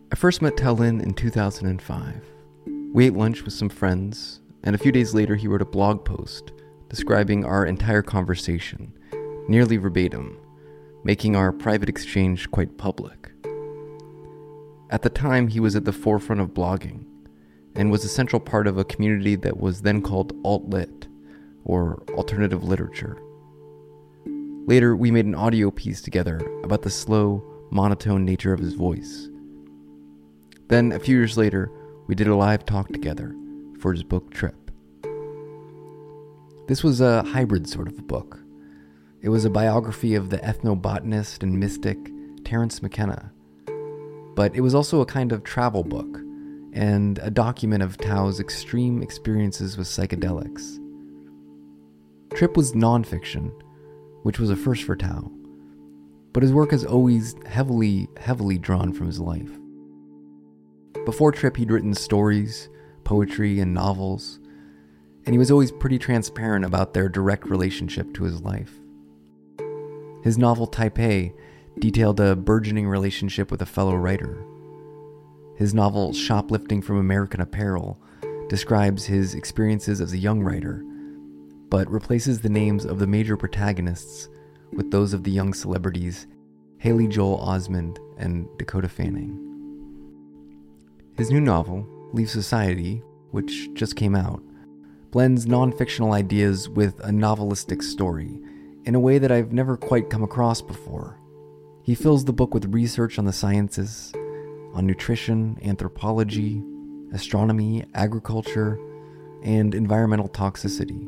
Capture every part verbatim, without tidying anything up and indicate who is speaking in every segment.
Speaker 1: I first met Tao Lin in two thousand five. We ate lunch with some friends, and a few days later he wrote a blog post describing our entire conversation, nearly verbatim, making our private exchange quite public. At the time, he was at the forefront of blogging, and was a central part of a community that was then called Alt-Lit, or alternative literature. Later, we made an audio piece together about the slow, monotone nature of his voice. Then, a few years later, we did a live talk together for his book Trip. This was a hybrid sort of a book. It was a biography of the ethnobotanist and mystic Terence McKenna, but it was also a kind of travel book and a document of Tao's extreme experiences with psychedelics. Trip was nonfiction, which was a first for Tao, but his work has always heavily, heavily drawn from his life. Before Trip, he'd written stories, poetry, and novels, and he was always pretty transparent about their direct relationship to his life. His novel Taipei detailed a burgeoning relationship with a fellow writer. His novel Shoplifting from American Apparel describes his experiences as a young writer, but replaces the names of the major protagonists with those of the young celebrities Haley Joel Osment and Dakota Fanning. His new novel, Leave Society, which just came out, blends non-fictional ideas with a novelistic story in a way that I've never quite come across before. He fills the book with research on the sciences, on nutrition, anthropology, astronomy, agriculture, and environmental toxicity.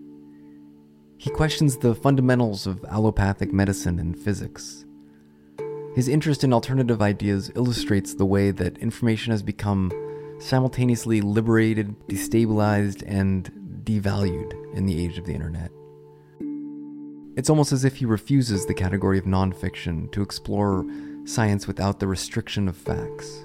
Speaker 1: He questions the fundamentals of allopathic medicine and physics. His interest in alternative ideas illustrates the way that information has become simultaneously liberated, destabilized, and devalued in the age of the internet. It's almost as if he refuses the category of nonfiction to explore science without the restriction of facts.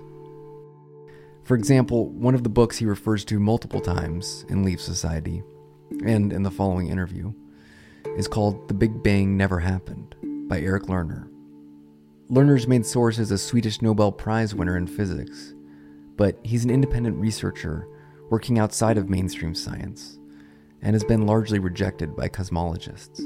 Speaker 1: For example, one of the books he refers to multiple times in Leave Society, and in the following interview, is called The Big Bang Never Happened by Eric Lerner. Lerner's main source is a Swedish Nobel Prize winner in physics, but he's an independent researcher working outside of mainstream science, and has been largely rejected by cosmologists.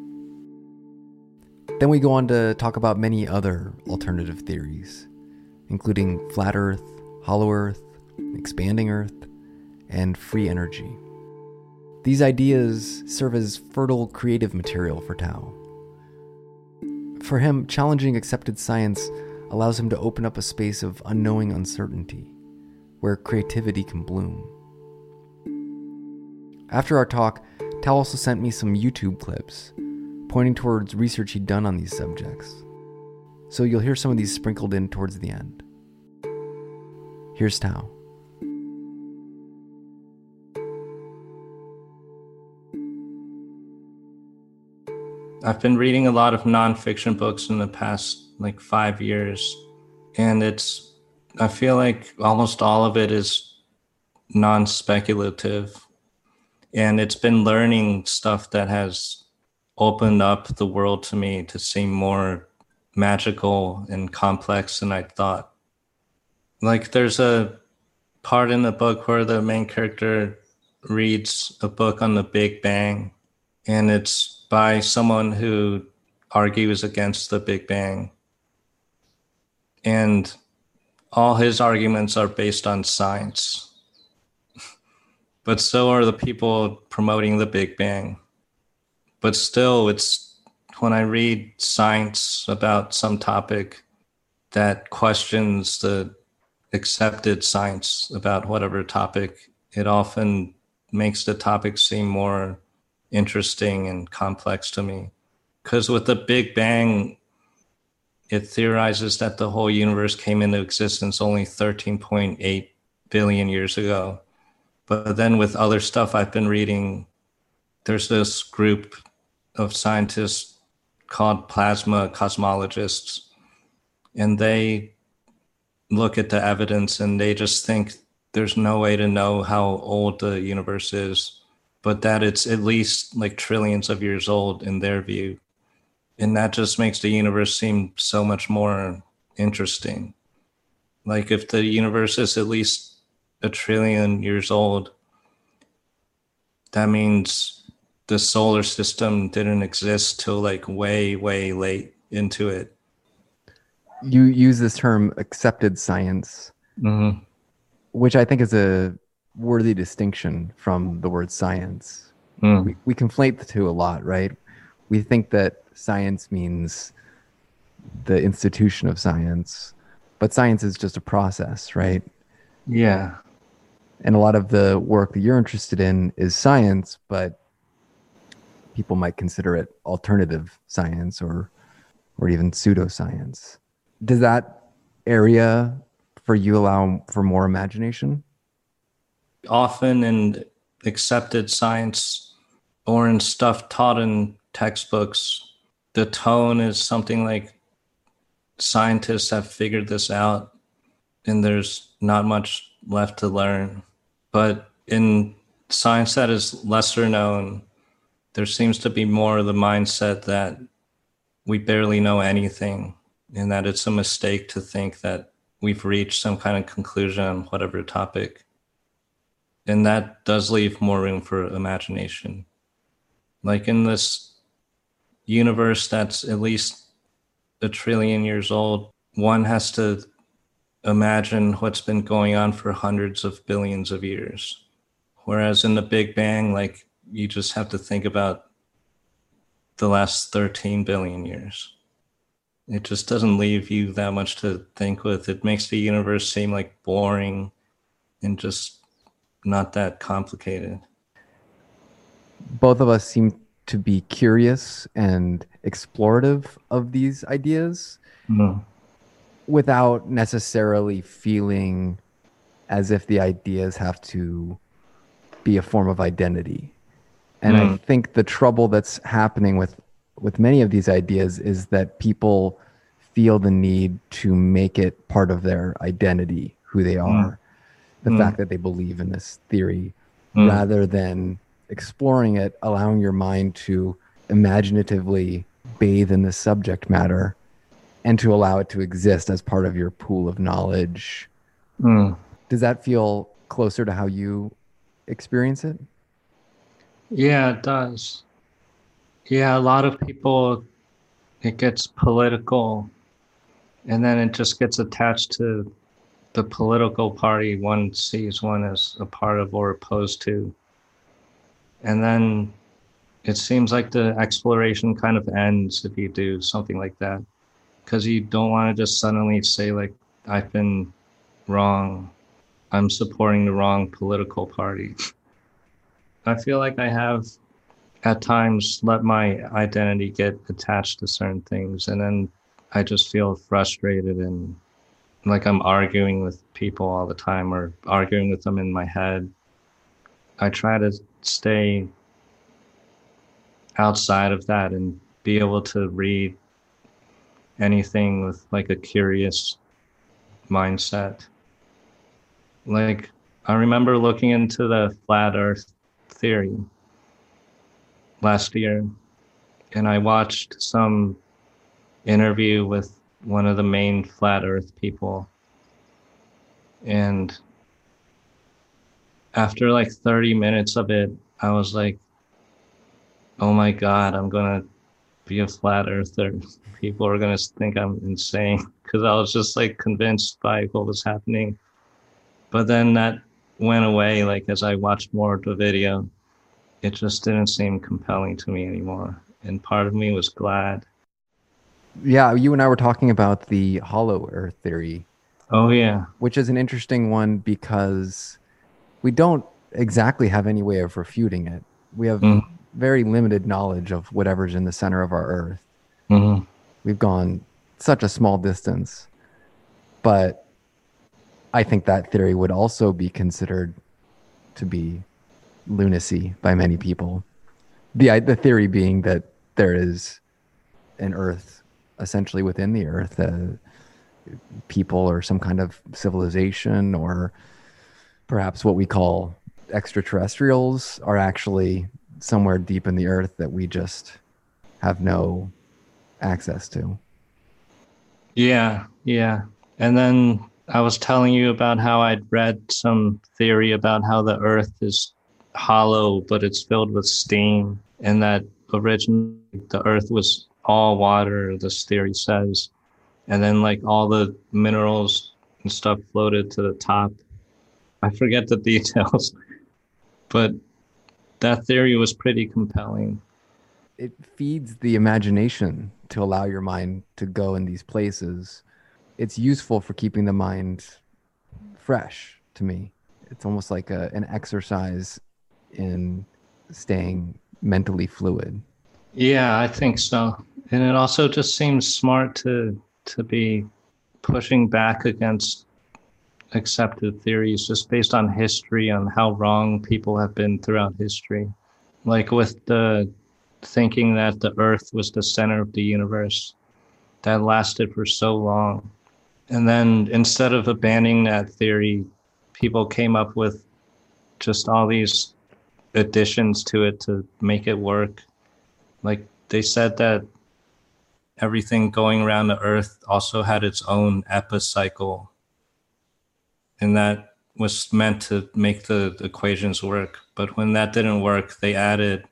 Speaker 1: Then we go on to talk about many other alternative theories, including flat Earth, hollow Earth, expanding Earth, and free energy. These ideas serve as fertile creative material for Tao. For him, challenging accepted science allows him to open up a space of unknowing uncertainty, where creativity can bloom. After our talk, Tao also sent me some YouTube clips pointing towards research he'd done on these subjects. So you'll hear some of these sprinkled in towards the end. Here's Tao.
Speaker 2: I've been reading a lot of nonfiction books in the past like five years, and it's, I feel like almost all of it is non-speculative, and it's been learning stuff that has opened up the world to me to seem more magical and complex than I thought. Like there's a part in the book where the main character reads a book on the Big Bang, and it's by someone who argues against the Big Bang. And all his arguments are based on science. But so are the people promoting the Big Bang. But still, it's when I read science about some topic that questions the accepted science about whatever topic, it often makes the topic seem more interesting and complex to me. Because with the Big Bang, it theorizes that the whole universe came into existence only thirteen point eight billion years ago. But then with other stuff I've been reading, there's this group of scientists called plasma cosmologists, and they look at the evidence and they just think there's no way to know how old the universe is, but that it's at least like trillions of years old in their view. And that just makes the universe seem so much more interesting. Like if the universe is at least a trillion years old, that means the solar system didn't exist till like way, way late into it.
Speaker 1: You use this term accepted science,
Speaker 2: Mm-hmm.
Speaker 1: which I think is a worthy distinction from the word science.
Speaker 2: Mm.
Speaker 1: We, we conflate the two a lot, right? We think that science means the institution of science, but science is just a process, right?
Speaker 2: Yeah.
Speaker 1: And a lot of the work that you're interested in is science, but people might consider it alternative science or or even pseudoscience. Does that area for you allow for more imagination?
Speaker 2: Often in accepted science or in stuff taught in textbooks, the tone is something like scientists have figured this out and there's not much left to learn. But in science that is lesser known, there seems to be more of the mindset that we barely know anything and that it's a mistake to think that we've reached some kind of conclusion on whatever topic. And that does leave more room for imagination. Like in this universe that's at least a trillion years old, one has to imagine what's been going on for hundreds of billions of years. Whereas in the Big Bang, like you just have to think about the last thirteen billion years. It just doesn't leave you that much to think with. It makes the universe seem like boring and just not that complicated.
Speaker 1: Both of us seem to be curious and explorative of these ideas
Speaker 2: Mm.
Speaker 1: without necessarily feeling as if the ideas have to be a form of identity. And I
Speaker 2: Mm.
Speaker 1: think the trouble that's happening with with many of these ideas is that people feel the need to make it part of their identity, who they are, the
Speaker 2: Mm.
Speaker 1: fact that they believe in this theory,
Speaker 2: Mm.
Speaker 1: rather than exploring it, allowing your mind to imaginatively bathe in the subject matter and to allow it to exist as part of your pool of knowledge.
Speaker 2: Mm.
Speaker 1: Does that feel closer to how you experience it?
Speaker 2: Yeah, it does. Yeah, a lot of people, it gets political and then it just gets attached to the political party one sees one as a part of or opposed to. And then it seems like the exploration kind of ends if you do something like that, because you don't want to just suddenly say, like, I've been wrong. I'm supporting the wrong political party. I feel like I have at times let my identity get attached to certain things, and then I just feel frustrated and like I'm arguing with people all the time or arguing with them in my head. I try to stay outside of that and be able to read anything with like a curious mindset. Like I remember looking into the flat earth theory last year, and I watched some interview with one of the main flat earth people. And after like thirty minutes of it, I was like, oh my God, I'm going to be a flat earther. People are going to think I'm insane because I was just like convinced by what was happening. But then that went away. Like as I watched more of the video, it just didn't seem compelling to me anymore. And part of me was glad.
Speaker 1: Yeah, you and I were talking about the hollow earth theory,
Speaker 2: Oh yeah.
Speaker 1: which is an interesting one because we don't exactly have any way of refuting it. We have
Speaker 2: Mm-hmm.
Speaker 1: very limited knowledge of whatever's in the center of our earth.
Speaker 2: Mm-hmm.
Speaker 1: We've gone such a small distance. But I think that theory would also be considered to be lunacy by many people. The the theory being that there is an earth essentially within the earth, uh, people or some kind of civilization, or perhaps what we call extraterrestrials are actually somewhere deep in the earth that we just have no access to.
Speaker 2: Yeah, yeah. And then I was telling you about how I'd read some theory about how the earth is hollow, but it's filled with steam, and that originally the earth was all water, this theory says. And then like all the minerals and stuff floated to the top. I forget the details, but that theory was pretty compelling.
Speaker 1: It feeds the imagination to allow your mind to go in these places. It's useful for keeping the mind fresh to me. It's almost like a, an exercise in staying mentally fluid.
Speaker 2: Yeah, I think so. And it also just seems smart to to be pushing back against accepted theories just based on history, on how wrong people have been throughout history. Like with the thinking that the earth was the center of the universe, that lasted for so long. And then instead of abandoning that theory, people came up with just all these additions to it to make it work. Like they said that everything going around the earth also had its own epicycle. And that was meant to make the equations work. But when that didn't work, they added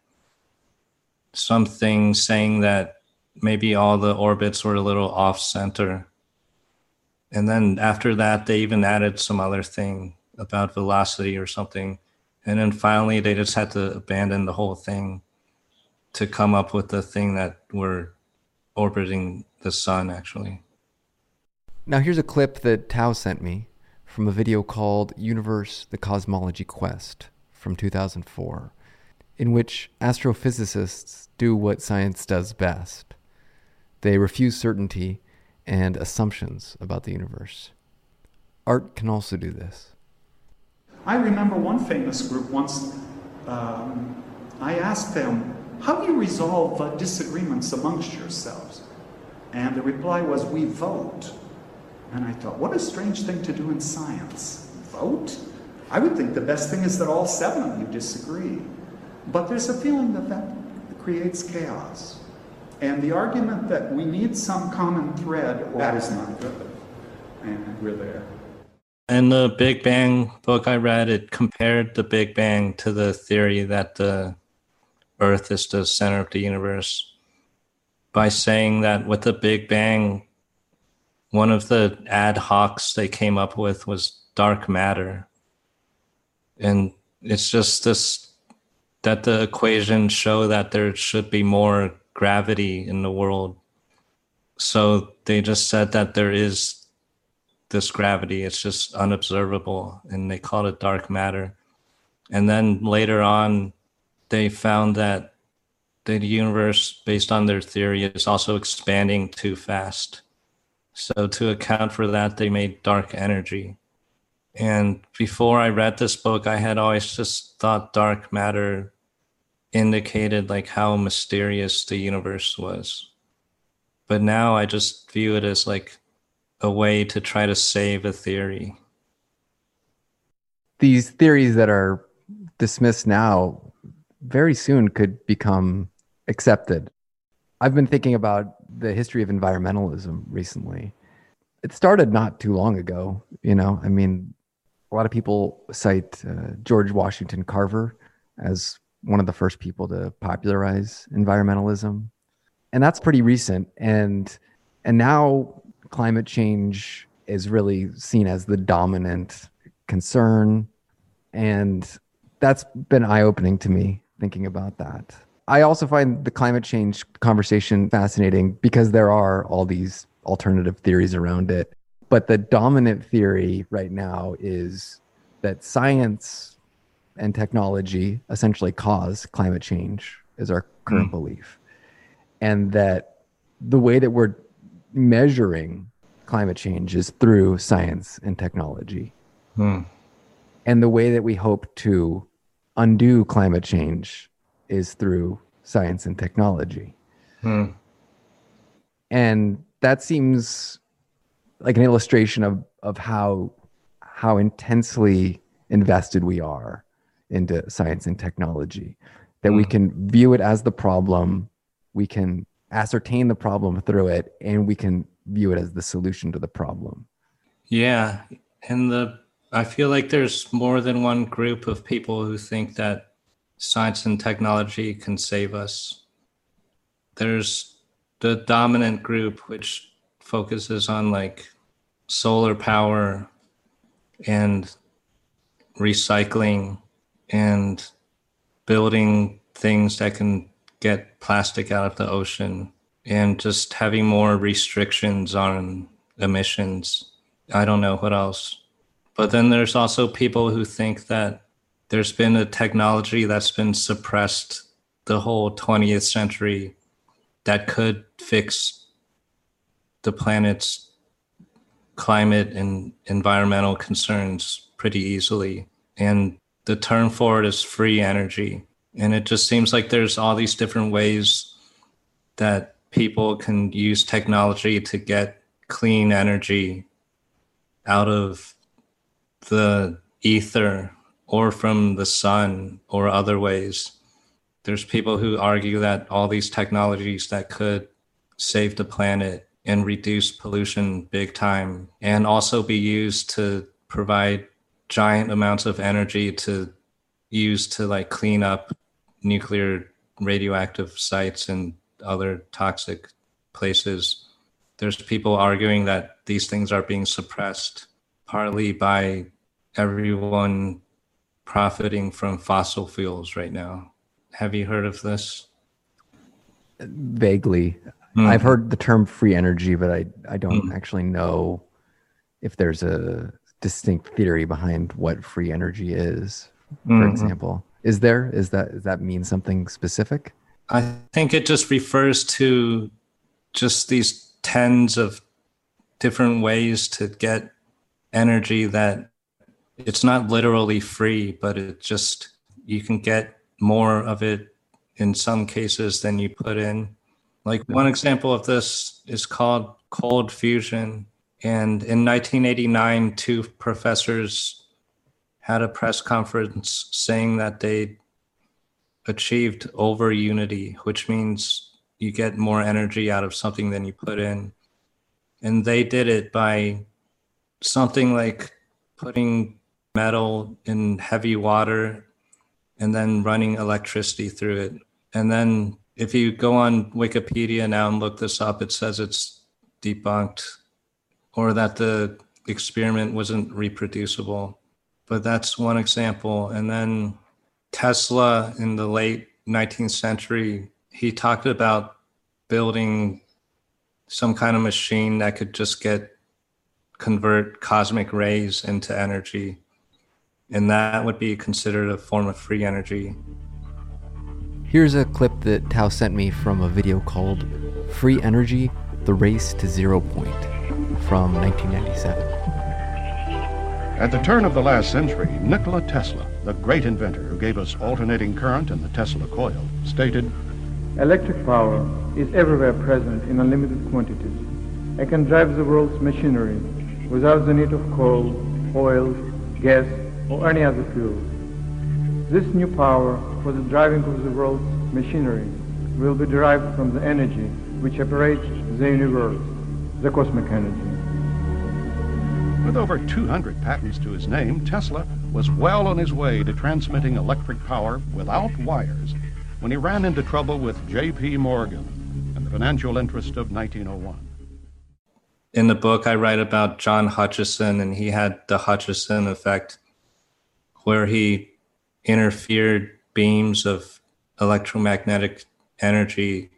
Speaker 2: something saying that maybe all the orbits were a little off center. And then after that, they even added some other thing about velocity or something. And then finally, they just had to abandon the whole thing to come up with the thing that we're orbiting the sun, actually.
Speaker 1: Now, here's a clip that Tao sent me from a video called Universe, the Cosmology Quest from two thousand four, in which astrophysicists do what science does best. They refuse certainty and assumptions about the universe. Art can also do this.
Speaker 3: I remember one famous group once, um, I asked them, how do you resolve uh, disagreements amongst yourselves? And the reply was, we vote. And I thought, what a strange thing to do in science. Vote? I would think the best thing is that all seven of you disagree. But there's a feeling that that creates chaos. And the argument that we need some common thread, that is not good. And we're there.
Speaker 2: In the Big Bang book I read, it compared the Big Bang to the theory that the Earth is the center of the universe by saying that with the Big Bang, one of the ad hocs they came up with was dark matter. And it's just this, that the equations show that there should be more gravity in the world. So they just said that there is this gravity, it's just unobservable, and they called it dark matter. And then later on, they found that the universe, based on their theory, is also expanding too fast. So to account for that, they made dark energy. And before I read this book, I had always just thought dark matter indicated like how mysterious the universe was. But now I just view it as like a way to try to save a theory.
Speaker 1: These theories that are dismissed now very soon could become accepted. I've been thinking about the history of environmentalism recently. It started not too long ago, you know. I mean, a lot of people cite uh, George Washington Carver as one of the first people to popularize environmentalism. And that's pretty recent. And and now climate change is really seen as the dominant concern. And that's been eye-opening to me, thinking about that. I also find the climate change conversation fascinating because there are all these alternative theories around it. But the dominant theory right now is that science and technology essentially cause climate change, is our current mm. belief. And that the way that we're measuring climate change is through science and technology.
Speaker 2: Mm.
Speaker 1: And the way that we hope to undo climate change is through science and technology.
Speaker 2: Mm.
Speaker 1: And that seems like an illustration of, of how, how intensely invested we are into science and technology, that mm. we can view it as the problem, we can ascertain the problem through it, and we can view it as the solution to the problem.
Speaker 2: Yeah, and the I feel like there's more than one group of people who think that science and technology can save us. There's the dominant group, which focuses on like solar power and recycling and building things that can get plastic out of the ocean and just having more restrictions on emissions. I don't know what else. But then there's also people who think that there's been a technology that's been suppressed the whole twentieth century that could fix the planet's climate and environmental concerns pretty easily. And the term for it is free energy. And it just seems like there's all these different ways that people can use technology to get clean energy out of the ether or from the sun or other ways. There's people who argue that all these technologies that could save the planet and reduce pollution big time and also be used to provide giant amounts of energy to use to like clean up nuclear radioactive sites and other toxic places. There's people arguing that these things are being suppressed partly by everyone profiting from fossil fuels right now. Have you heard of this?
Speaker 1: Vaguely.
Speaker 2: Mm.
Speaker 1: I've heard the term free energy, but I, I don't
Speaker 2: Mm.
Speaker 1: actually know if there's a distinct theory behind what free energy is, for
Speaker 2: Mhm.
Speaker 1: example. Is there? Is that, does that mean something specific?
Speaker 2: I think it just refers to just these tens of different ways to get energy that it's not literally free, but it just, you can get more of it in some cases than you put in. Like one example of this is called cold fusion. And in nineteen eighty-nine, two professors had a press conference saying that they achieved over unity, which means you get more energy out of something than you put in. And they did it by something like putting metal in heavy water and then running electricity through it. And then if you go on Wikipedia now and look this up, it says it's debunked or that the experiment wasn't reproducible. But that's one example. And then Tesla in the late nineteenth century, he talked about building some kind of machine that could just get convert cosmic rays into energy. And that would be considered a form of free energy.
Speaker 1: Here's a clip that Tao sent me from a video called Free Energy, The Race to Zero Point from nineteen ninety-seven.
Speaker 4: At the turn of the last century, Nikola Tesla, the great inventor who gave us alternating current and the Tesla coil, stated,
Speaker 5: "Electric power is everywhere present in unlimited quantities and can drive the world's machinery without the need of coal, oil, gas, or any other fuel. This new power for the driving of the world's machinery will be derived from the energy which operates the universe, the cosmic energy."
Speaker 4: With over two hundred patents to his name, Tesla was well on his way to transmitting electric power without wires when he ran into trouble with J P Morgan and the financial interest of nineteen oh one.
Speaker 2: In the book, I write about John Hutchison, and he had the Hutchison effect, where he interfered beams of electromagnetic energy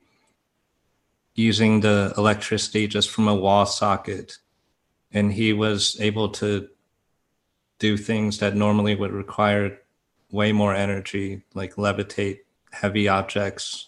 Speaker 2: using the electricity just from a wall socket. And he was able to do things that normally would require way more energy, like levitate heavy objects.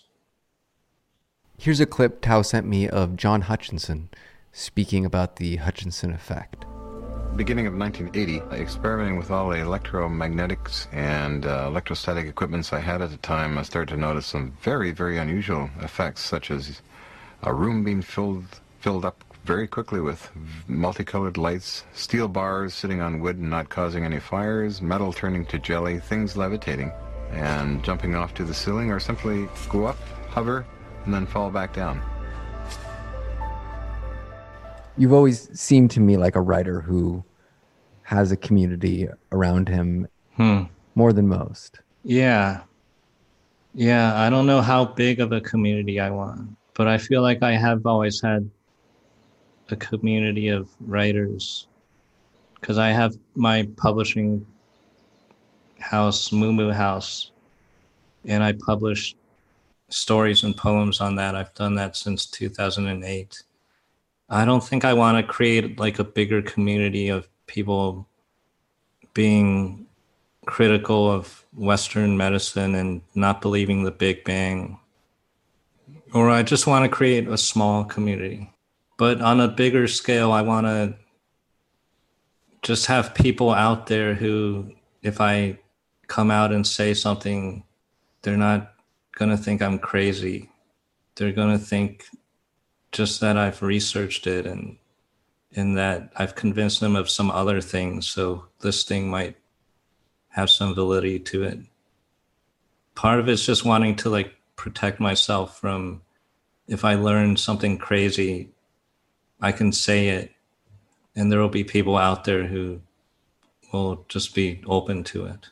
Speaker 1: Here's a clip Tao sent me of John Hutchinson speaking about the Hutchinson effect.
Speaker 6: Beginning of nineteen eighty, experimenting with all the electromagnetics and uh, electrostatic equipments I had at the time, I started to notice some very, very unusual effects, such as a room being filled filled up very quickly with multicolored lights, steel bars sitting on wood and not causing any fires, metal turning to jelly, things levitating and jumping off to the ceiling, or simply go up, hover, and then fall back down.
Speaker 1: You've always seemed to me like a writer who has a community around him
Speaker 2: Hmm.
Speaker 1: more than most.
Speaker 2: Yeah. Yeah, I don't know how big of a community I want, but I feel like I have always had a community of writers because I have my publishing house, Moo Moo House, and I publish stories and poems on that. I've done that since two thousand eight. I don't think I want to create like a bigger community of people being critical of Western medicine and not believing the Big Bang. Or I just want to create a small community. But on a bigger scale, I want to just have people out there who, if I come out and say something, they're not going to think I'm crazy. They're going to think just that I've researched it and and that I've convinced them of some other things. So this thing might have some validity to it. Part of it's just wanting to like protect myself from, if I learn something crazy, I can say it and there will be people out there who will just be open to it.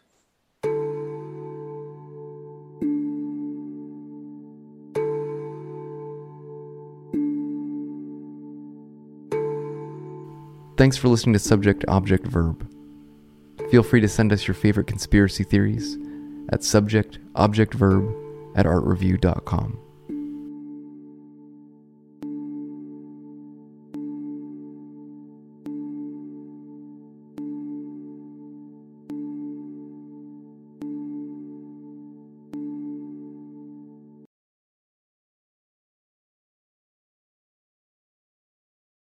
Speaker 1: Thanks for listening to Subject, Object, Verb. Feel free to send us your favorite conspiracy theories at subject, object, verb at art review dot com.